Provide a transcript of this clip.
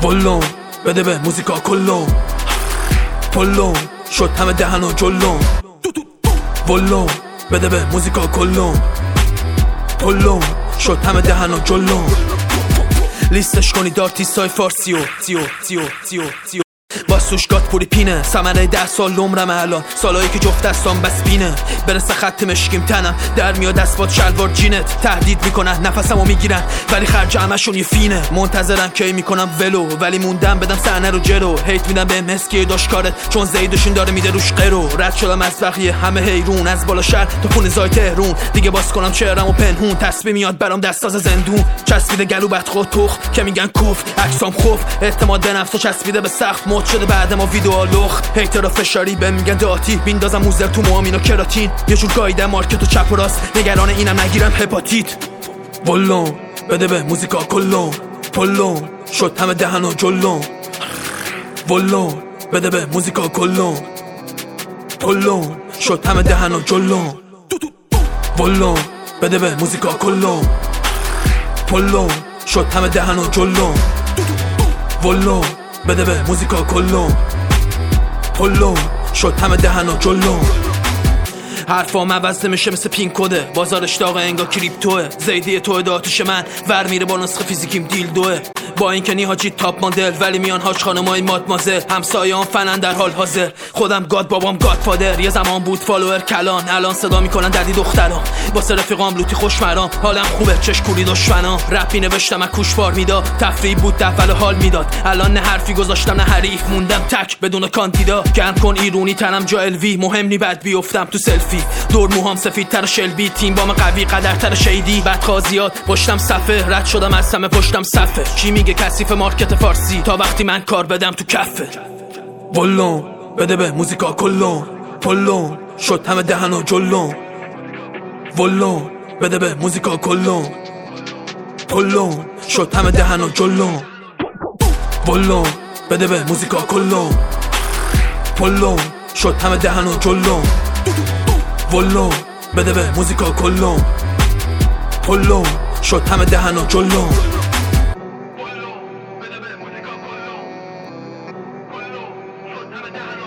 ولون بده به موزیکا کلون پلون شد همه دهن و جلون ولون بده به موزیکا کلون پلون شد همه دهن و جلون لیستش کنید آرتیستای فارسی و تیو واسوش گات پوری پینه ثمره 10 سال عمرم الان سالایی که جفت دستام بس بینه برسه خط مشکیم تنم در میاد اسبات شلوار جینت تهدید میکنن نفسمو میگیرن ولی خرج همشون یه فینه منتظرن کی میکنم ولو ولی موندم بدم صحنه رو جرو هیت میدم به مسکی داشکارت چون زیدشون داره میده روش قرو رد شدم از بقیه همه حیرون از بالا شهر تا خون زای تهرون دیگه باز کنم چهرمو پنهون تصویر میاد برام دست از زندون چسبیده گلو بدخوت تخ که میگن کف عکسام خوف اعتماد به نفس چسبیده به سقف مد شده بعد ما ویدیو لخ هیترا فشاری به میگن داتی بیندازم موزر تو موامین و کراتین یه جور گایده مارکت و چپ و راست نگران اینم نگیرم هپاتیت ولون بده به موزیکا کلون پلون شد همه دهن و جلون ولون بده به موزیکا کلون پلون شد همه دهن و جلون ولون بده به موزیکا کلون پلون شد همه دهن و جلون ولون بده به موزیکا کلون پلون شد همه دهن و جلون حرفام عوض میشه مثل پین کده بازارش داغه انگا کریپتوه زیدی تو داتوش من ور میره با نسخه فیزیکیم دیلدوه با این که نیهاجی تاپ مدل ولی میان هاش خانمای مادمازل همسایه‌ام فنن در حال حاضر خودم گاد بابام گاد فادر یه زمان بود فالوور کلان الان صدا میکنن ددی دخترام واسه رفیقام لوتی خوشمرام حالم خوبه چش کولی دشمنام رپی نوشتم از کوشوار میداد تفریح بود دفعه حال میداد الان نه حرفی گذاشتم نه حریف موندم تک بدون کاندیدا گرم کن ایرونی تنم جا الوی مهم نی بعد بیافتم تو سلفی دور موهام سفید تر شلبی تیم بام قوی قدر تر شیدی بعد خازیات پشتم صفه رد شدم از همه پشتم صفه چی میگه کثیف مارکت فارسی تا وقتی من کار بدم تو کفه ولون بده به موزیکا کلون پلون شد همه دهن و جلون ولون بده به موزیکا کلون پلون شد همه دهن و جلون ولون بده به موزیکا کلون پلون شد همه دهن و جلون ولون بده به موزیکا کلون پلون شد همه دهن و جلون بده به موزیکا کلون